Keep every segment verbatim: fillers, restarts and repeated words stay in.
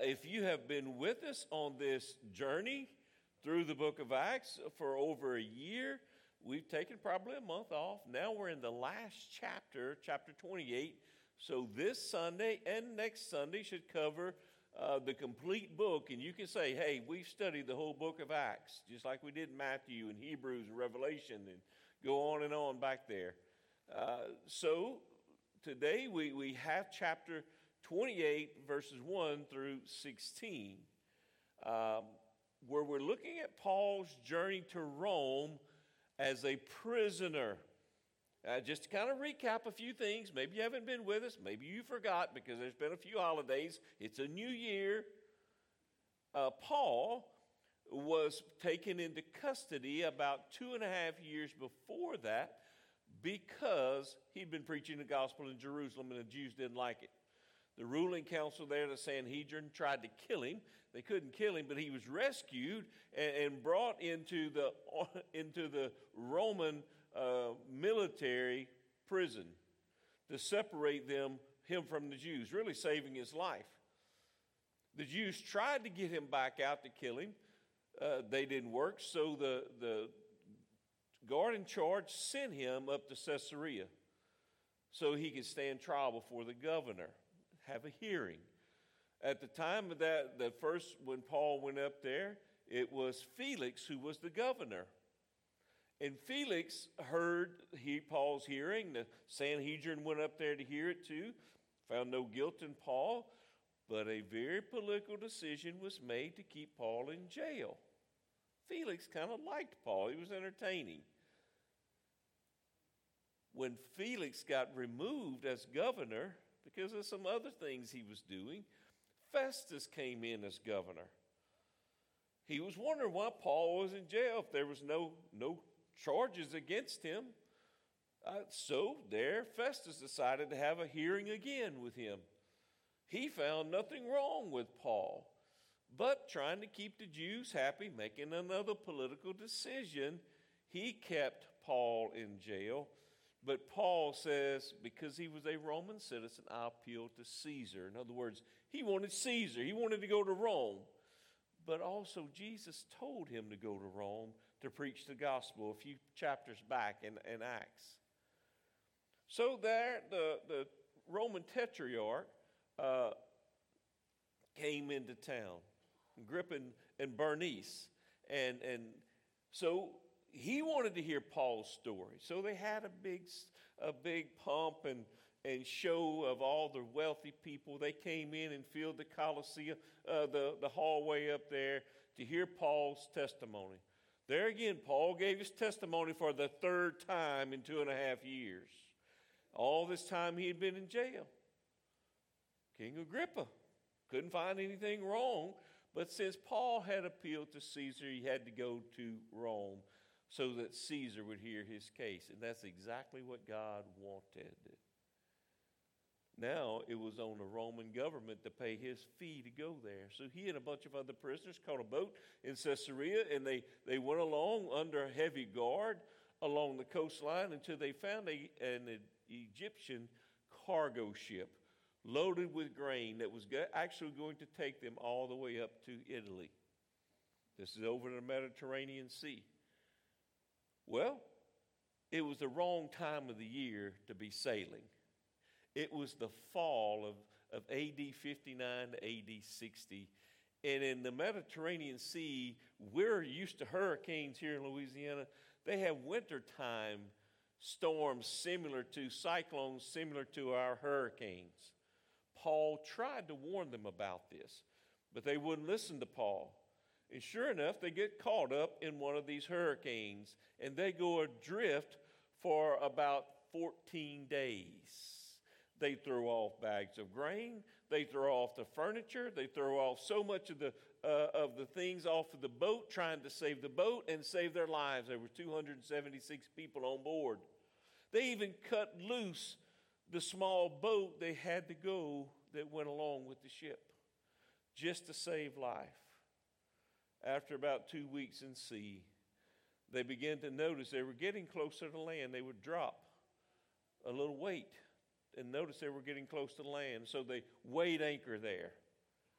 if you have been with us on this journey through the book of Acts for over a year, we've taken probably a month off. Now we're in the last chapter, chapter twenty-eight. So this Sunday and next Sunday should cover uh, the complete book. And you can say, hey, we've studied the whole book of Acts, just like we did Matthew and Hebrews and Revelation, and go on and on back there. Uh, so today we, we have chapter twenty-eight, verses one through sixteen, um, where we're looking at Paul's journey to Rome as a prisoner. Uh, just to kind of recap a few things. Maybe you haven't been with us. Maybe you forgot because there's been a few holidays. It's a new year. Uh, Paul was taken into custody about two and a half years before that because he'd been preaching the gospel in Jerusalem and the Jews didn't like it. The ruling council there, the Sanhedrin, tried to kill him. They couldn't kill him, but he was rescued and, and brought into the into the Roman uh, military prison to separate them him from the Jews, really saving his life. The Jews tried to get him back out to kill him. Uh, they didn't work, so the the guard in charge sent him up to Caesarea so he could stand trial before the governor, have a hearing. At the time of that, the first, when Paul went up there, it was Felix who was the governor. And Felix heard he, Paul's hearing. The Sanhedrin went up there to hear it too, found no guilt in Paul, but a very political decision was made to keep Paul in jail. Felix kind of liked Paul. He was entertaining. When Felix got removed as governor, because of some other things he was doing, Festus came in as governor. He was wondering why Paul was in jail if there was no, no charges against him. Uh, so there, Festus decided to have a hearing again with him. He found nothing wrong with Paul, but trying to keep the Jews happy, making another political decision, he kept Paul in jail. But Paul says, because he was a Roman citizen, I appeal to Caesar. In other words, he wanted Caesar. He wanted to go to Rome. But also Jesus told him to go to Rome to preach the gospel a few chapters back in, in Acts. So there, the, the Roman tetrarch uh, came into town, Agrippa and, and Bernice. And, and so he wanted to hear Paul's story. So they had a big, a big pomp and, and show of all the wealthy people. They came in and filled the Colosseum, uh, the, the hallway up there to hear Paul's testimony. There again, Paul gave his testimony for the third time in two and a half years. All this time he had been in jail. King Agrippa couldn't find anything wrong, but since Paul had appealed to Caesar, he had to go to Rome so that Caesar would hear his case. And that's exactly what God wanted. Now it was on the Roman government to pay his fee to go there. So he and a bunch of other prisoners caught a boat in Caesarea, and they, they went along under heavy guard along the coastline until they found a, an Egyptian cargo ship loaded with grain that was actually going to take them all the way up to Italy. This is over the Mediterranean Sea. Well, it was the wrong time of the year to be sailing. It was the fall of, of A D fifty-nine to A D sixty. And in the Mediterranean Sea, we're used to hurricanes here in Louisiana. They have wintertime storms similar to cyclones, similar to our hurricanes. Paul tried to warn them about this, but they wouldn't listen to Paul. And sure enough, they get caught up in one of these hurricanes, and they go adrift for about fourteen days. They throw off bags of grain. They throw off the furniture. They throw off so much of the uh, of the things off of the boat, trying to save the boat and save their lives. There were two hundred seventy-six people on board. They even cut loose the small boat they had to go that went along with the ship just to save life. After about two weeks in sea, they began to notice they were getting closer to land. They would drop a little weight and notice they were getting close to land. So they weighed anchor there.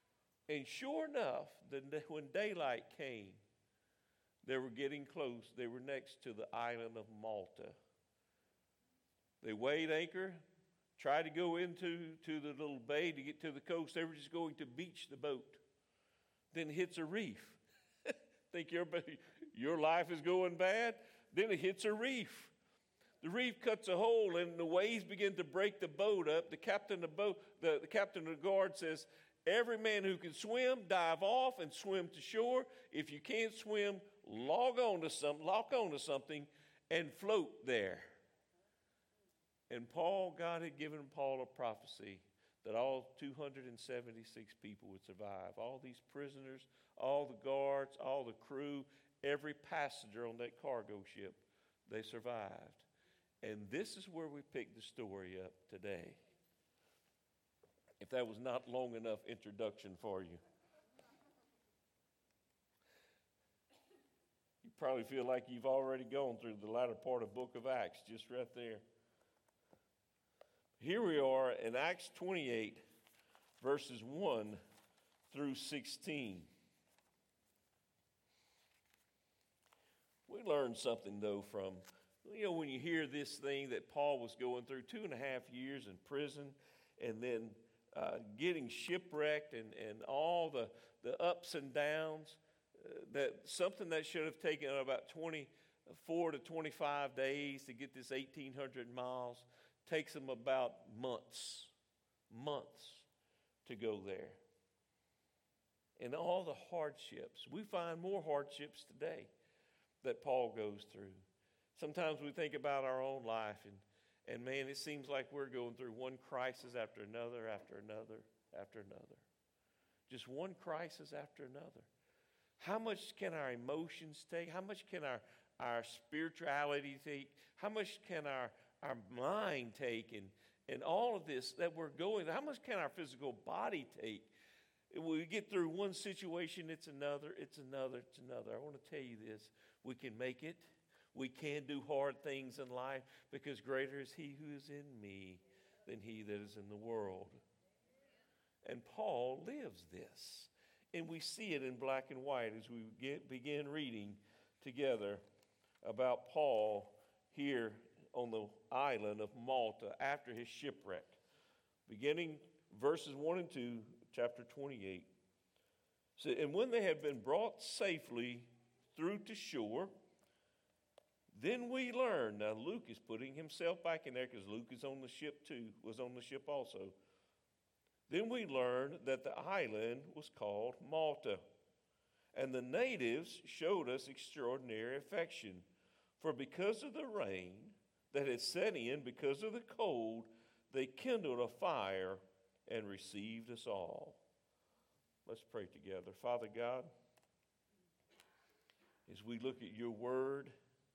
And sure enough, the, when daylight came, they were getting close. They were next to the island of Malta. They weighed anchor, tried to go into to the little bay to get to the coast. They were just going to beach the boat. Then it hits a reef. Think your, your life is going bad? Then it hits a reef. The reef cuts a hole, and the waves begin to break the boat up. The captain of the boat, the, the captain of the guard says, every man who can swim, dive off and swim to shore. If you can't swim, log on to some, lock on to something and float there. And Paul, God had given Paul a prophecy that all two hundred seventy-six people would survive. All these prisoners, all the guards, all the crew, every passenger on that cargo ship, they survived. And this is where we pick the story up today. If that was not long enough introduction for you. You probably feel like you've already gone through the latter part of the book of Acts, just right there. Here we are in Acts twenty-eight, verses one through sixteen. We learned something, though, from, you know, when you hear this thing that Paul was going through, two and a half years in prison, and then uh, getting shipwrecked and, and all the, the ups and downs, uh, that something that should have taken about twenty-four to twenty-five days to get this eighteen hundred miles takes them about months, months to go there. And all the hardships. We find more hardships today that Paul goes through. Sometimes we think about our own life, and, and man, it seems like we're going through one crisis after another, after another, after another. Just one crisis after another. How much can our emotions take? How much can our, our spirituality take? How much can our our mind take, and, and all of this that we're going, how much can our physical body take? When we get through one situation, it's another, it's another, it's another. I want to tell you this. We can make it. We can do hard things in life because greater is he who is in me than he that is in the world. And Paul lives this. And we see it in black and white as we get, begin reading together about Paul here on the island of Malta after his shipwreck. Beginning verses one and two, chapter twenty-eight. So, and when they had been brought safely through to shore, then we learned. Now Luke is putting himself back in there because Luke is on the ship too, was on the ship also. Then we learned that the island was called Malta. And the natives showed us extraordinary affection. For because of the rain that had set in, because of the cold, they kindled a fire and received us all. Let's pray together. Father God, as we look at your word,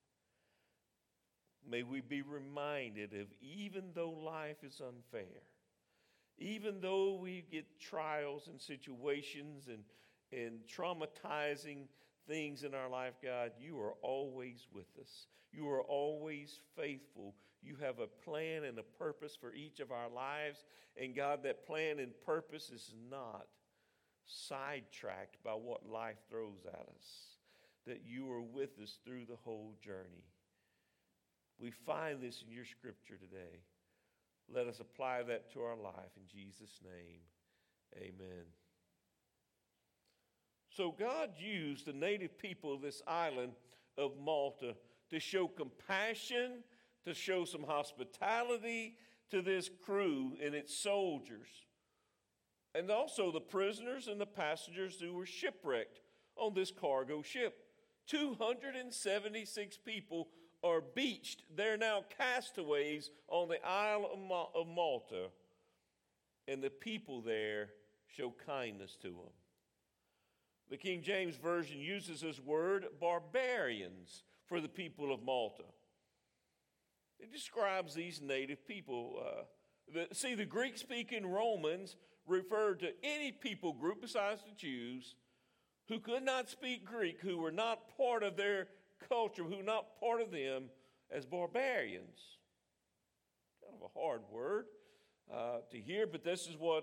may we be reminded of, even though life is unfair, even though we get trials and situations and, and traumatizing things in our life, God, you are always with us. You are always faithful. You have a plan and a purpose for each of our lives. And God, that plan and purpose is not sidetracked by what life throws at us. That you are with us through the whole journey. We find this in your scripture today. Let us apply that to our life in Jesus' name. Amen. So God used the native people of this island of Malta to show compassion, to show some hospitality to this crew and its soldiers. And also the prisoners and the passengers who were shipwrecked on this cargo ship. two hundred seventy-six people are beached. They're now castaways on the Isle of Malta. And the people there show kindness to them. The King James Version uses this word, barbarians, for the people of Malta. It describes these native people. Uh, the, see, the Greek-speaking Romans referred to any people group besides the Jews who could not speak Greek, who were not part of their culture, who were not part of them, as barbarians. Kind of a hard word uh, to hear, but this is what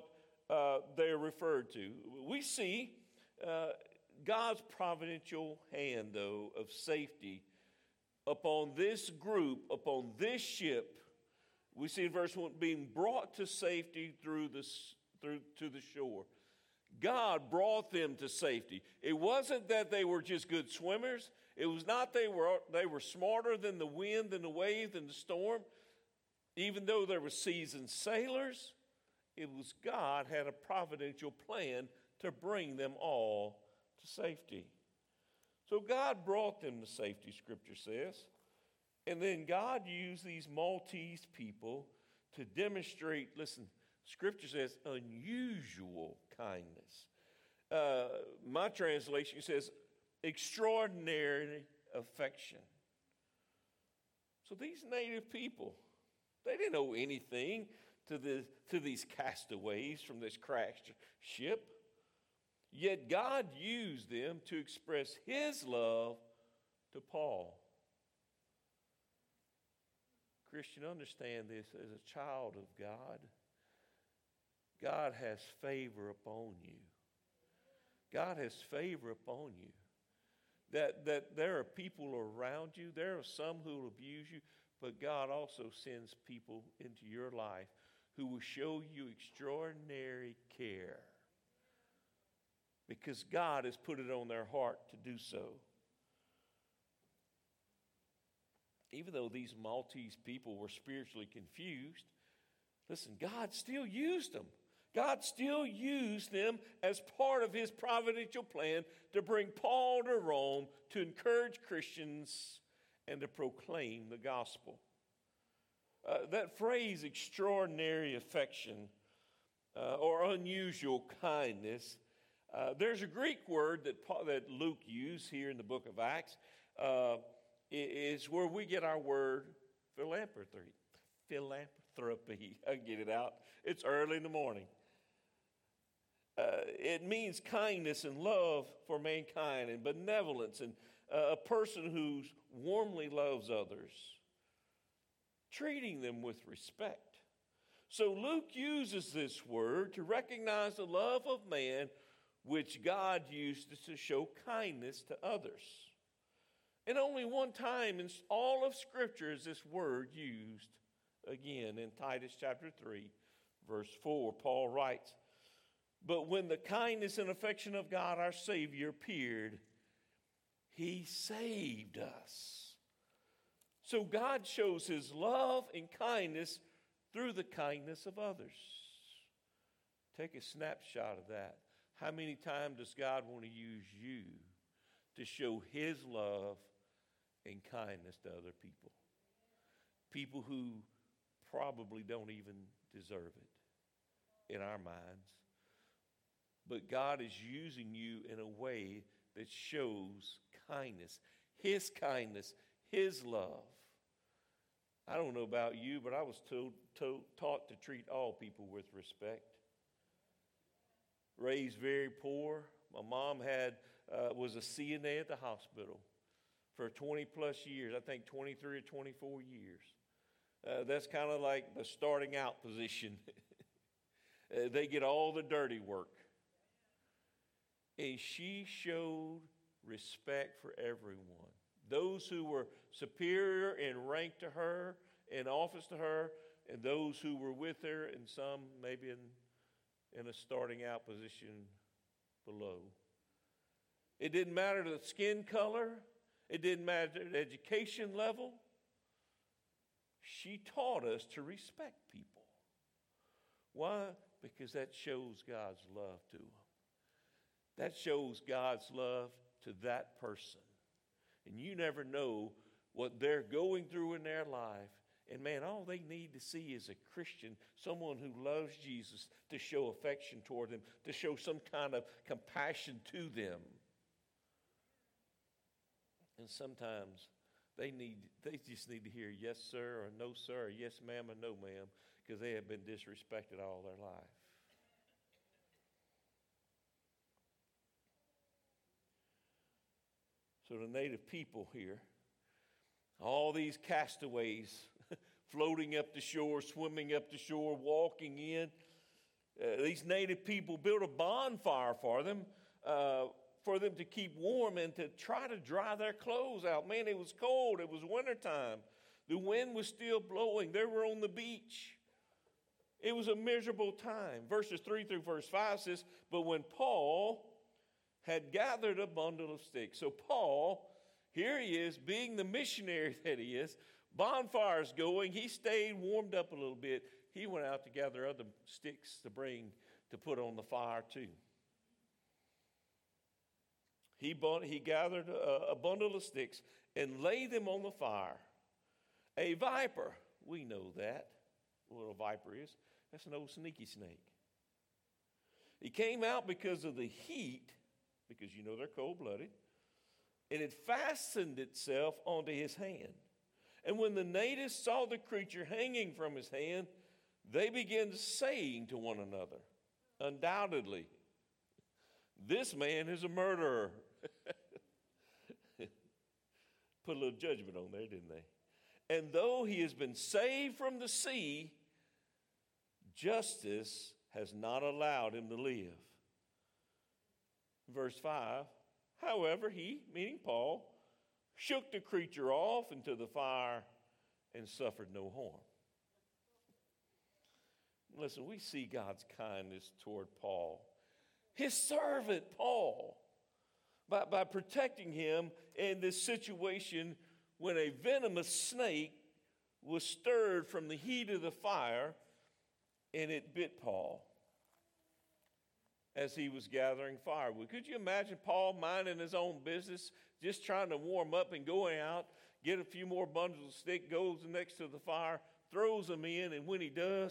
uh, they're referred to. We see uh, God's providential hand, though, of safety upon this group, upon this ship. We see in verse one, being brought to safety through the, through to the shore. God brought them to safety. It wasn't that they were just good swimmers. It was not they were they were smarter than the wind and the wave and the storm. Even though they were seasoned sailors, it was God had a providential plan to bring them all to safety. So God brought them to safety, Scripture says. And then God used these Maltese people to demonstrate, listen, Scripture says unusual kindness. Uh, my translation says extraordinary affection. So these native people, they didn't owe anything to, the, to these castaways from this crashed ship. Yet God used them to express his love to Paul. Christian, understand this. As a child of God, God has favor upon you. God has favor upon you. That, that there are people around you. There are some who will abuse you. But God also sends people into your life who will show you extraordinary care. Because God has put it on their heart to do so. Even though these Maltese people were spiritually confused, listen, God still used them. God still used them as part of his providential plan to bring Paul to Rome to encourage Christians and to proclaim the gospel. Uh, that phrase, extraordinary affection uh, or unusual kindness, uh, there's a Greek word that, Paul, that Luke used here in the book of Acts. Uh, is where we get our word philanthropy. Philanthropy. I get it out. It's early in the morning. Uh, it means kindness and love for mankind and benevolence and uh, a person who warmly loves others, treating them with respect. So Luke uses this word to recognize the love of man which God used to show kindness to others. And only one time in all of Scripture is this word used. Again, in Titus chapter three, verse four, Paul writes, "But when the kindness and affection of God our Savior appeared, he saved us." So God shows his love and kindness through the kindness of others. Take a snapshot of that. How many times does God want to use you to show his love and kindness to other people? People who probably don't even deserve it in our minds. But God is using you in a way that shows kindness, his kindness, his love. I don't know about you, but I was told, told, taught to treat all people with respect. Raised very poor. My mom had uh, was a C N A at the hospital for twenty plus years, I think twenty-three or twenty-four years. Uh, that's kind of like the starting out position. uh, they get all the dirty work. And she showed respect for everyone. Those who were superior in rank to her, in office to her, and those who were with her, and some maybe in, in a starting out position below. It didn't matter the skin color. It didn't matter the education level. She taught us to respect people. Why? Because that shows God's love to them. That shows God's love to that person. And you never know what they're going through in their life. And man, all they need to see is a Christian, someone who loves Jesus, to show affection toward them, to show some kind of compassion to them. And sometimes they need, they just need to hear yes, sir, or no, sir, or yes, ma'am, or no, ma'am, because they have been disrespected all their life. So the native people here, all these castaways floating up the shore, swimming up the shore, walking in, Uh, these native people built a bonfire for them, uh, for them to keep warm and to try to dry their clothes out. Man, it was cold. It was wintertime. The wind was still blowing. They were on the beach. It was a miserable time. Verses three through verse five says, but when Paul had gathered a bundle of sticks. So Paul, here he is, being the missionary that he is, bonfires going. He stayed warmed up a little bit. He went out to gather other sticks to bring to put on the fire too. He, bought, he gathered a, a bundle of sticks and laid them on the fire. A viper, we know that, what a viper is. That's an old sneaky snake. He came out because of the heat, because you know they're cold-blooded, and it fastened itself onto his hand. And when the natives saw the creature hanging from his hand, they began saying to one another, undoubtedly, this man is a murderer. Put a little judgment on there, didn't they? And though he has been saved from the sea, justice has not allowed him to live. Verse five, however, he, meaning Paul, shook the creature off into the fire and suffered no harm. Listen, we see God's kindness toward Paul, his servant Paul, by, by protecting him in this situation when a venomous snake was stirred from the heat of the fire and it bit Paul as he was gathering firewood. Could you imagine Paul minding his own business, just trying to warm up and going out, get a few more bundles of stick, goes next to the fire, throws them in, and when he does,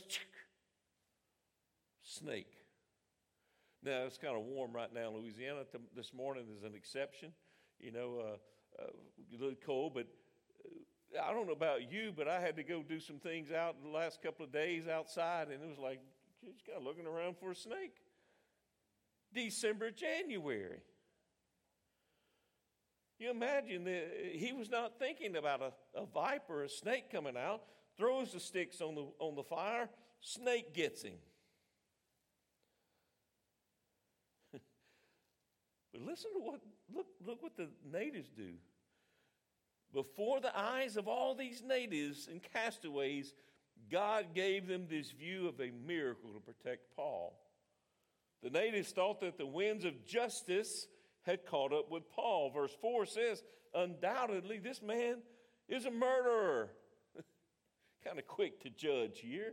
snake. Now, it's kind of warm right now in Louisiana. This morning is an exception. You know, uh, uh, a little cold, but uh, I don't know about you, but I had to go do some things out the last couple of days outside, and it was like, just kind of looking around for a snake. December, January. You imagine that he was not thinking about a, a viper, a snake coming out, throws the sticks on the, on the fire, snake gets him. But listen to what, look, look what the natives do. Before the eyes of all these natives and castaways, God gave them this view of a miracle to protect Paul. The natives thought that the winds of justice had caught up with Paul. Verse four says, undoubtedly, this man is a murderer. Kind of quick to judge here.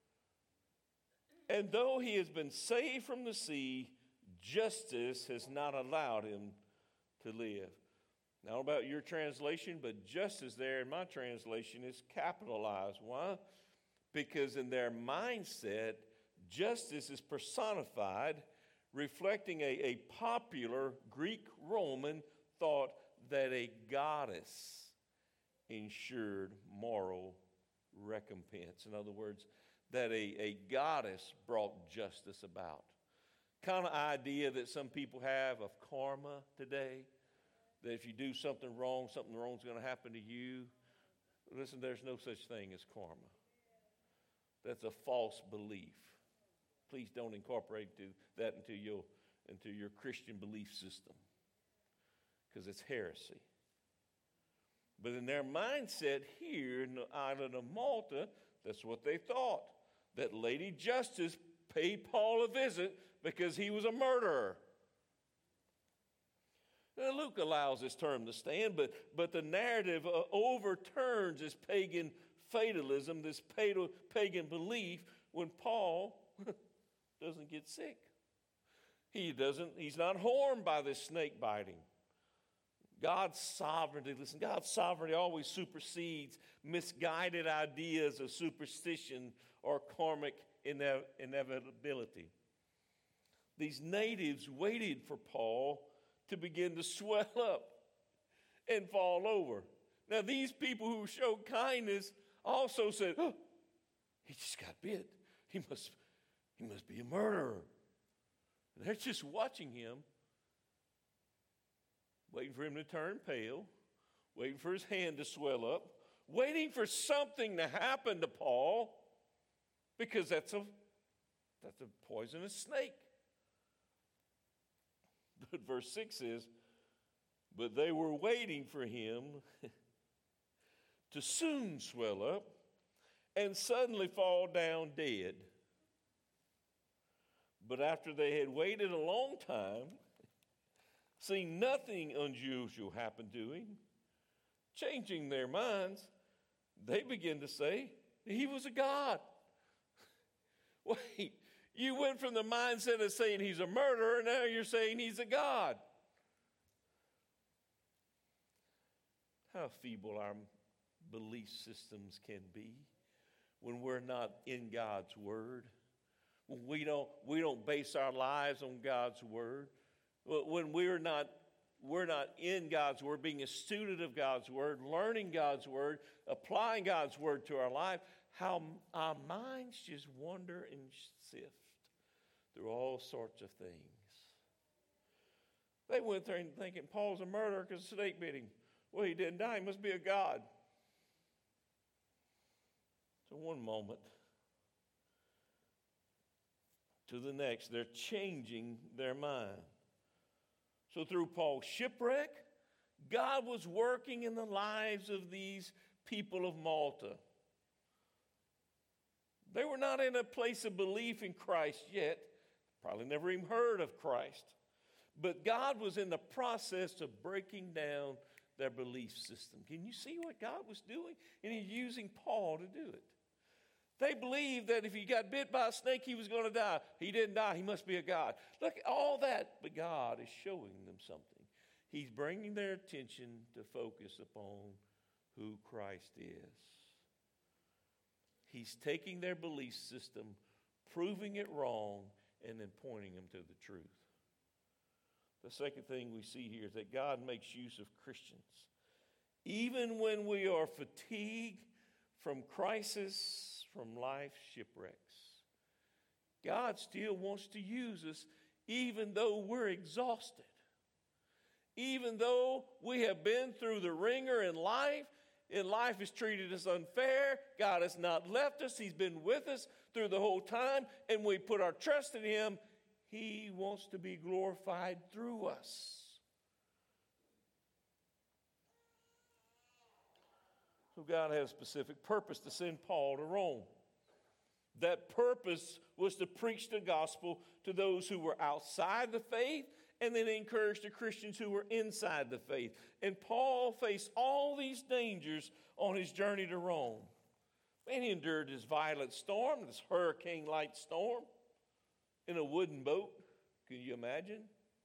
And though he has been saved from the sea, justice has not allowed him to live. Now, I don't know about your translation, but justice there in my translation is capitalized. Why? Because in their mindset, justice is personified, reflecting a, a popular Greek-Roman thought that a goddess ensured moral recompense. In other words, that a, a goddess brought justice about. Kind of idea that some people have of karma today, that if you do something wrong, something wrong is going to happen to you. Listen, there's no such thing as karma. That's a false belief. Please don't incorporate that into your, into your Christian belief system, because it's heresy. But in their mindset here in the island of Malta, that's what they thought, that Lady Justice paid Paul a visit because he was a murderer. Now, Luke allows this term to stand, but, but the narrative uh, overturns this pagan fatalism, this pagan belief, when Paul doesn't get sick. He doesn't, he's not harmed by this snake biting. God's sovereignty, listen, God's sovereignty always supersedes misguided ideas of superstition or karmic ine- inevitability. These natives waited for Paul to begin to swell up and fall over. Now, these people who showed kindness also said, oh, he just got bit. He must, he must be a murderer. And they're just watching him, waiting for him to turn pale, waiting for his hand to swell up, waiting for something to happen to Paul, because that's a That's a poisonous snake. But verse six says, but they were waiting for him to soon swell up and suddenly fall down dead. But after they had waited a long time, seeing nothing unusual happen to him, changing their minds, they began to say he was a god. Wait, you went from the mindset of saying he's a murderer, now you're saying he's a god. How feeble our belief systems can be when we're not in God's word. When we don't, we don't base our lives on God's word. When we're not, we're not in God's word, being a student of God's word, learning God's word, applying God's word to our life, how our minds just wander and sift through all sorts of things. They went there and thinking Paul's a murderer because the snake bit him. Well, he didn't die. He must be a god. So one moment to the next, they're changing their mind. So through Paul's shipwreck, God was working in the lives of these people of Malta. They were not in a place of belief in Christ yet. Probably never even heard of Christ. But God was in the process of breaking down their belief system. Can you see what God was doing? And he's using Paul to do it. They believed that if he got bit by a snake, he was going to die. He didn't die. He must be a god. Look, all that, but God is showing them something. He's bringing their attention to focus upon who Christ is. He's taking their belief system, proving it wrong, and then pointing them to the truth. The second thing we see here is that God makes use of Christians. Even when we are fatigued from crisis, from life's shipwrecks, God still wants to use us even though we're exhausted. Even though we have been through the ringer in life, and life has treated us unfair, God has not left us. He's been with us through the whole time, and we put our trust in him. He wants to be glorified through us. So God had a specific purpose to send Paul to Rome. That purpose was to preach the gospel to those who were outside the faith, and then encourage the Christians who were inside the faith. And Paul faced all these dangers on his journey to Rome. And he endured this violent storm, this hurricane-like storm, in a wooden boat. Can you imagine?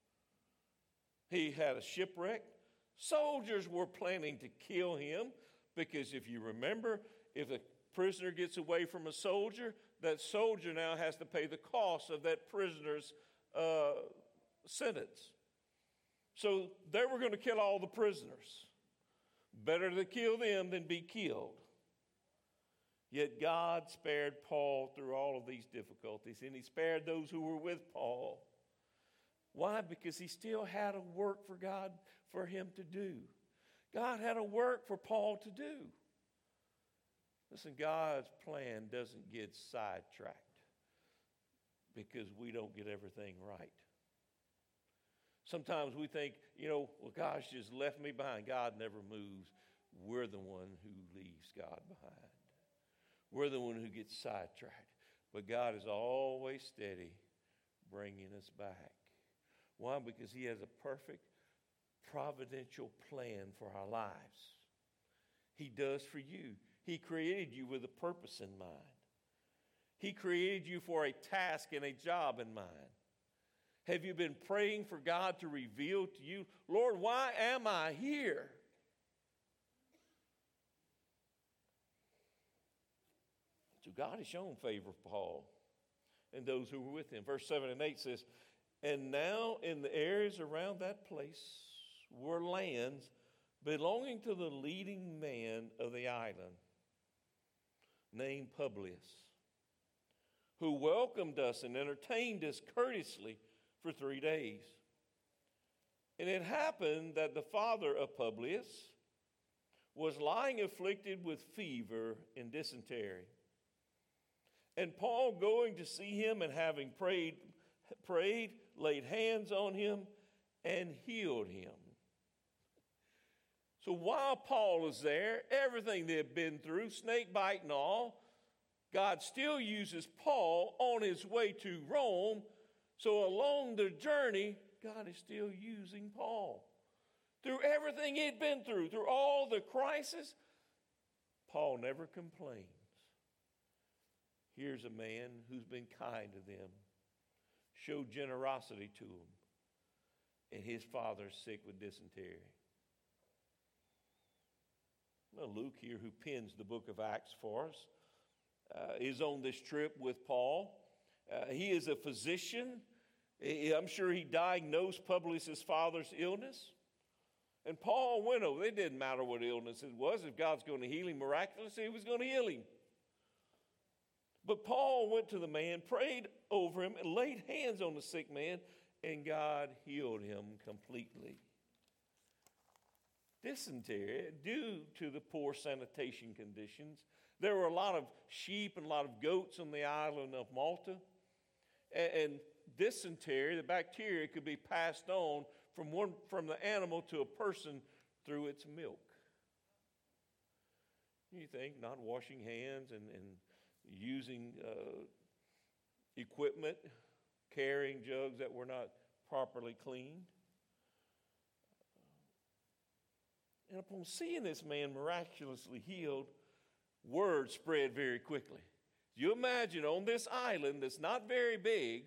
He had a shipwreck. Soldiers were planning to kill him because if you remember, if a prisoner gets away from a soldier, that soldier now has to pay the cost of that prisoner's uh, sentence. So they were going to kill all the prisoners. Better to kill them than be killed. Yet God spared Paul through all of these difficulties, and he spared those who were with Paul. Why? Because he still had a work for God, for him to do. God had a work for Paul to do. Listen, God's plan doesn't get sidetracked because we don't get everything right. Sometimes we think, you know, well, God's just left me behind. God never moves. We're the one who leaves God behind. We're the one who gets sidetracked. But God is always steady, bringing us back. Why? Because he has a perfect providential plan for our lives. He does for you. He created you with a purpose in mind. He created you for a task and a job in mind. Have you been praying for God to reveal to you, Lord, why am I here? So God has shown favor for Paul and those who were with him. Verse seven and eight says, and now in the areas around that place were lands belonging to the leading man of the island, named Publius, who welcomed us and entertained us courteously for three days. And it happened that the father of Publius was lying afflicted with fever and dysentery. And Paul going to see him and having prayed, prayed, laid hands on him and healed him. So while Paul is there, everything they've been through, snake bite and all, God still uses Paul on his way to Rome. So along the journey, God is still using Paul. Through everything he'd been through, through all the crisis, Paul never complains. Here's a man who's been kind to them, showed generosity to them, and his father's sick with dysentery. Well, Luke here, who pens the book of Acts for us, uh, is on this trip with Paul. Uh, he is a physician. I'm sure he diagnosed Publius' father's illness. And Paul went over. It didn't matter what illness it was. If God's going to heal him miraculously, he was going to heal him. But Paul went to the man, prayed over him, and laid hands on the sick man, and God healed him completely. Dysentery, due to the poor sanitation conditions, there were a lot of sheep and a lot of goats on the island of Malta. And, and dysentery, the bacteria, could be passed on from one from the animal to a person through its milk. You think not washing hands and, and using uh, equipment, carrying jugs that were not properly cleaned. And upon seeing this man miraculously healed, word spread very quickly. You imagine on this island that's not very big,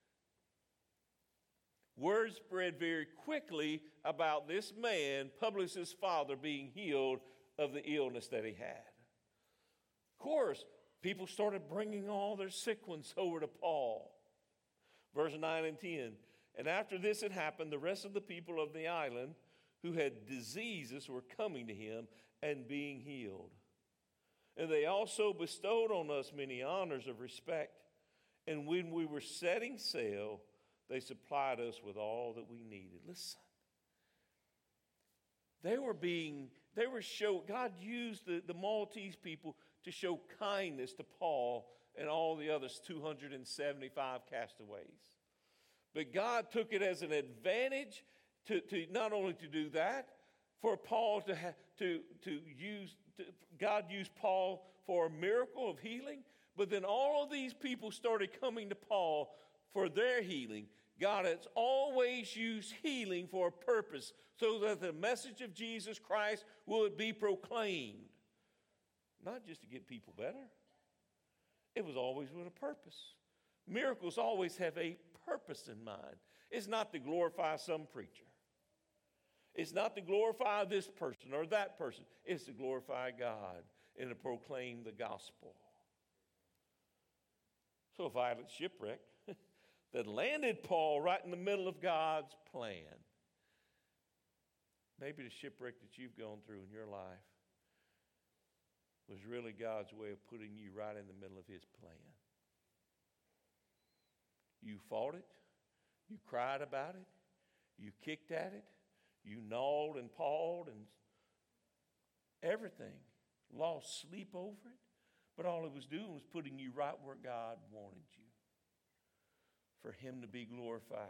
word spread very quickly about this man, Publius' father, being healed of the illness that he had. Of course, people started bringing all their sick ones over to Paul. Verse nine and ten. And after this had happened, the rest of the people of the island who had diseases were coming to him and being healed. And they also bestowed on us many honors of respect. And when we were setting sail, they supplied us with all that we needed. Listen. They were being, they were show, God used the, the Maltese people to show kindness to Paul and all the other two hundred seventy-five castaways. But God took it as an advantage to, to not only to do that, for Paul to ha, to to use, to, God used Paul for a miracle of healing, but then all of these people started coming to Paul for their healing. God has always used healing for a purpose, so that the message of Jesus Christ would be proclaimed. Not just to get people better. It was always with a purpose. Miracles always have a purpose in mind. It's not to glorify some preacher. It's not to glorify this person or that person. It's to glorify God and to proclaim the gospel. So a violent shipwreck that landed Paul right in the middle of God's plan. Maybe the shipwreck that you've gone through in your life was really God's way of putting you right in the middle of his plan. You fought it. You cried about it. You kicked at it. You gnawed and pawed and everything. Lost sleep over it. But all it was doing was putting you right where God wanted you, for him to be glorified.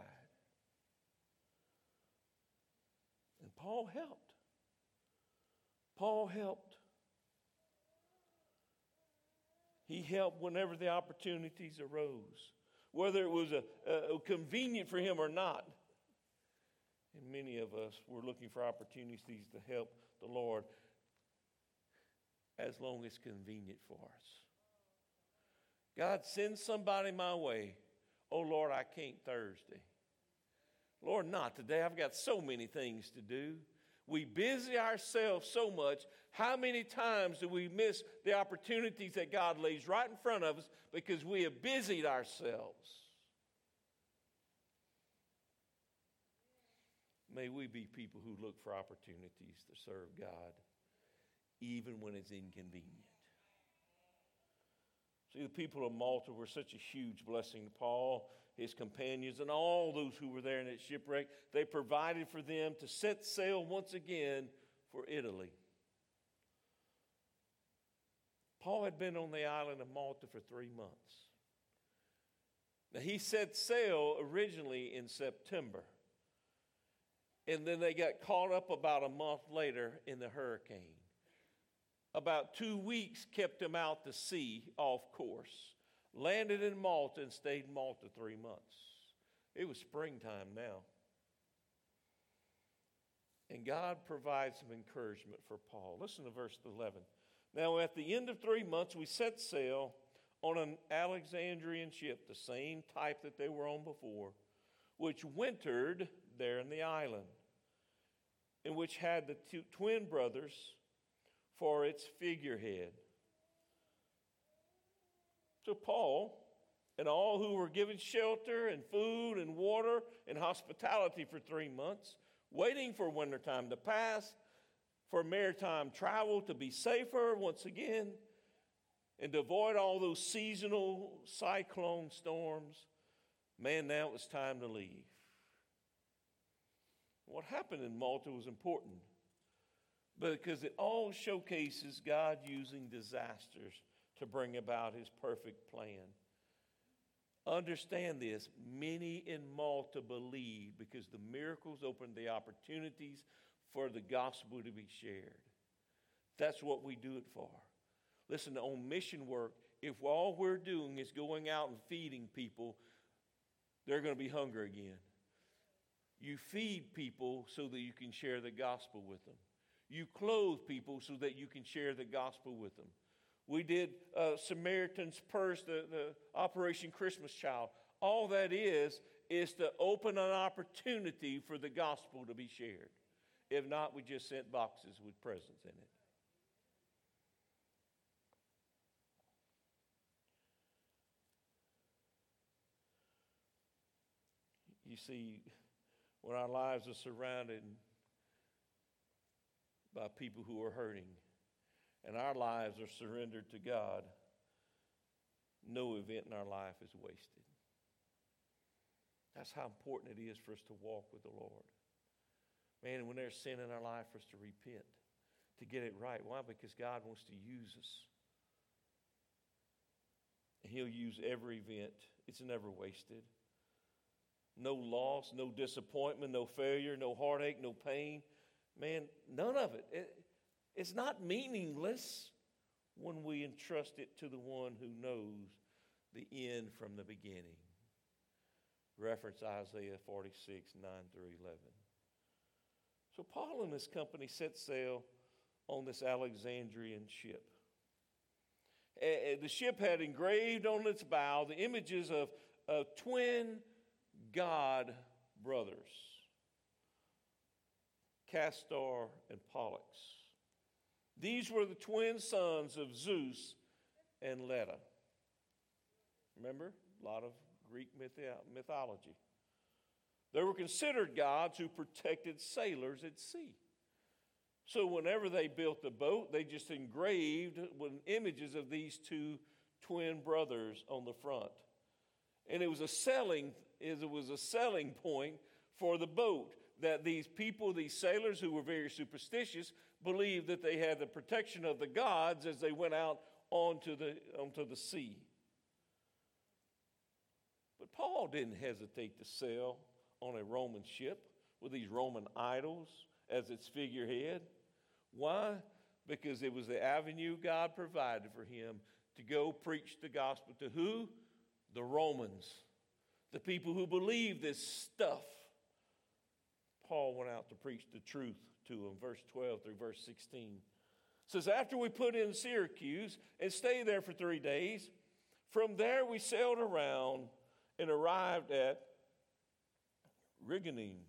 And Paul helped. Paul helped. He helped whenever the opportunities arose, whether it was a, a, a convenient for him or not. And many of us were looking for opportunities to help the Lord as long as convenient for us. God, send somebody my way. Oh, Lord, I can't Thursday. Lord, not today. I've got so many things to do. We busy ourselves so much. How many times do we miss the opportunities that God lays right in front of us because we have busied ourselves? May we be people who look for opportunities to serve God, even when it's inconvenient. See, the people of Malta were such a huge blessing to Paul, his companions, and all those who were there in that shipwreck. They provided for them to set sail once again for Italy. Paul had been on the island of Malta for three months. Now, he set sail originally in September. And then they got caught up about a month later in the hurricane. About two weeks kept him out to sea off course. Landed in Malta and stayed in Malta three months. It was springtime now. And God provides some encouragement for Paul. Listen to verse eleven. Now at the end of three months we set sail on an Alexandrian ship, the same type that they were on before, which wintered there in the island, and which had the two twin brothers for its figurehead. So Paul and all who were given shelter and food and water and hospitality for three months, waiting for wintertime to pass, for maritime travel to be safer once again, and to avoid all those seasonal cyclone storms, man, now it was time to leave. What happened in Malta was important because it all showcases God using disasters to bring about his perfect plan. Understand this, many in Malta believed because the miracles opened the opportunities for the gospel to be shared. That's what we do it for. Listen, on mission work, if all we're doing is going out and feeding people, they're going to be hungry again. You feed people so that you can share the gospel with them. You clothe people so that you can share the gospel with them. We did uh, Samaritan's Purse, the, the Operation Christmas Child. All that is, is to open an opportunity for the gospel to be shared. If not, we just sent boxes with presents in it. You see, when our lives are surrounded by people who are hurting, and our lives are surrendered to God, no event in our life is wasted. That's how important it is for us to walk with the Lord. Man, when there's sin in our life, for us to repent, to get it right. Why? Because God wants to use us. He'll use every event. It's never wasted. No loss, no disappointment, no failure, no heartache, no pain. Man, none of it. it It's not meaningless when we entrust it to the one who knows the end from the beginning. Reference Isaiah forty-six, nine through eleven. So Paul and his company set sail on this Alexandrian ship. The ship had engraved on its bow the images of, of twin god brothers, Castor and Pollux. These were the twin sons of Zeus and Leda. Remember? A lot of Greek mythology. They were considered gods who protected sailors at sea. So whenever they built a boat, they just engraved with images of these two twin brothers on the front. And it was a selling, it was a selling point for the boat, that these people, these sailors who were very superstitious, believed that they had the protection of the gods as they went out onto the, onto the sea. But Paul didn't hesitate to sail on a Roman ship with these Roman idols as its figurehead. Why? Because it was the avenue God provided for him to go preach the gospel to who? The Romans, the people who believed this stuff. Paul went out to preach the truth to them, verse twelve through verse sixteen. It says, after we put in Syracuse and stayed there for three days, from there we sailed around and arrived at Rhegium.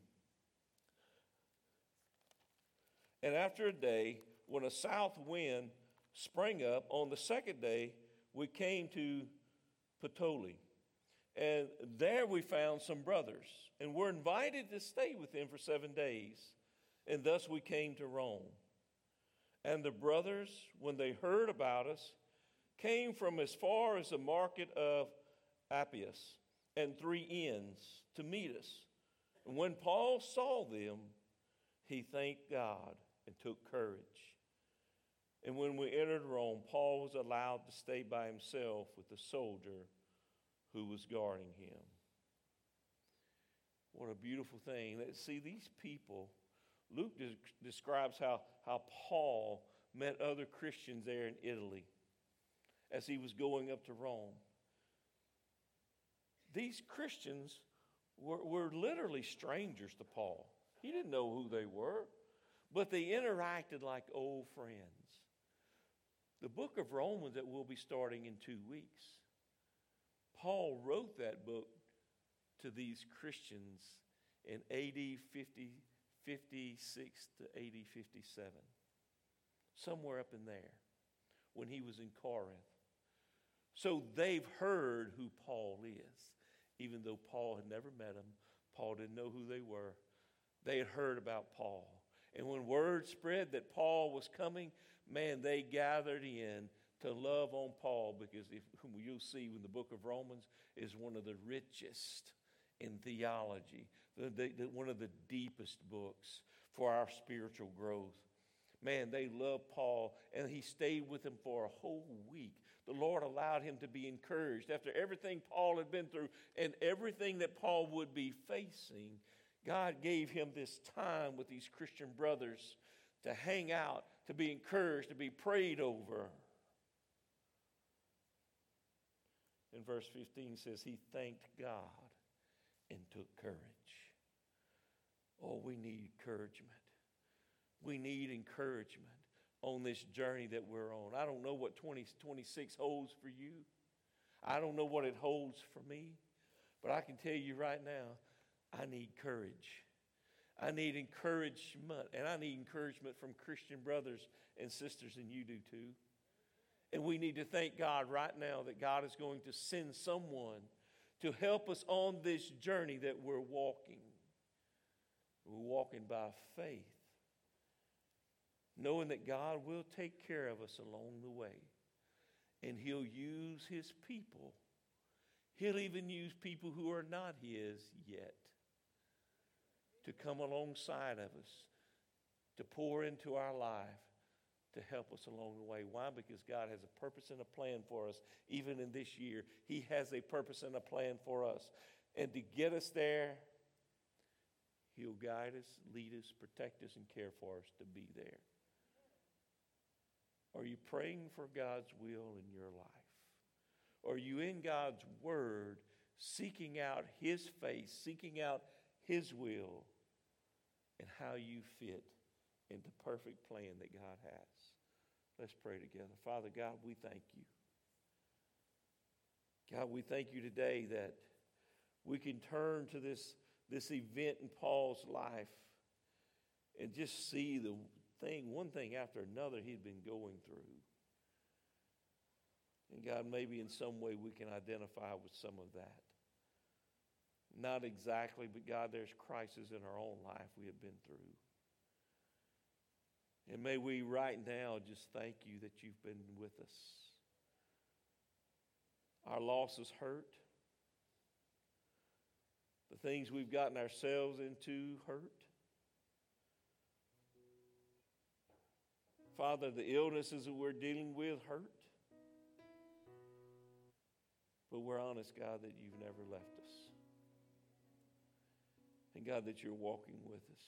And after a day, when a south wind sprang up, on the second day, we came to Puteoli. And there we found some brothers, and were invited to stay with them for seven days. And thus we came to Rome. And the brothers, when they heard about us, came from as far as the market of Appius and Three Inns to meet us. And when Paul saw them, he thanked God and took courage. And when we entered Rome, Paul was allowed to stay by himself with the soldier who was guarding him. What a beautiful thing. See, these people, Luke des- describes how, how Paul met other Christians there in Italy as he was going up to Rome. These Christians were, were literally strangers to Paul. He didn't know who they were, but they interacted like old friends. The book of Romans that we'll be starting in two weeks, Paul wrote that book to these Christians in A D fifty, fifty-six to A D fifty-seven, somewhere up in there, when he was in Corinth. So they've heard who Paul is, even though Paul had never met them. Paul didn't know who they were. They had heard about Paul. And when word spread that Paul was coming, man, they gathered in to love on Paul, because if, you'll see in the book of Romans is one of the richest in theology, the, the, the, one of the deepest books for our spiritual growth. Man, they loved Paul, and he stayed with them for a whole week. The Lord allowed him to be encouraged after everything Paul had been through and everything that Paul would be facing. God gave him this time with these Christian brothers to hang out, to be encouraged, to be prayed over. In verse fifteen says, he thanked God and took courage. Oh, we need encouragement. We need encouragement on this journey that we're on. I don't know what twenty twenty-six holds for you. I don't know what it holds for me. But I can tell you right now, I need courage. I need encouragement, and I need encouragement from Christian brothers and sisters, and you do too. And we need to thank God right now that God is going to send someone to help us on this journey that we're walking. We're walking by faith, knowing that God will take care of us along the way. And he'll use his people. He'll even use people who are not his yet to come alongside of us, to pour into our life, to help us along the way. Why? Because God has a purpose and a plan for us. Even in this year, he has a purpose and a plan for us. And to get us there, he'll guide us, lead us, protect us, and care for us to be there. Are you praying for God's will in your life? Are you in God's word, seeking out his face, seeking out his will, and how you fit into the perfect plan that God has? Let's pray together. Father God, we thank you. God, we thank you today that we can turn to this, this event in Paul's life and just see the thing, one thing after another he'd been going through. And God, maybe in some way we can identify with some of that. Not exactly, but God, there's crises in our own life we have been through. And may we right now just thank you that you've been with us. Our losses hurt. The things we've gotten ourselves into hurt. Father, the illnesses that we're dealing with hurt. But we're honest, God, that you've never left us. And God, that you're walking with us.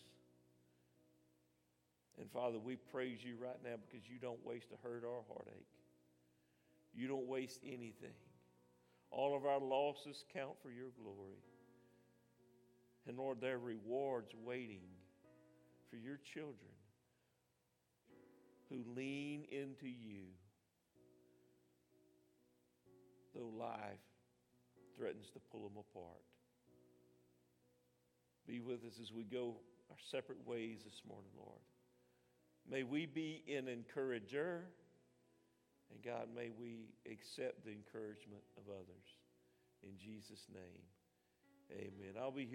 And Father, we praise you right now because you don't waste a hurt or a heartache. You don't waste anything. All of our losses count for your glory. And Lord, there are rewards waiting for your children who lean into you, though life threatens to pull them apart. Be with us as we go our separate ways this morning, Lord. May we be an encourager, and God, may we accept the encouragement of others. In Jesus' name, amen. I'll be here.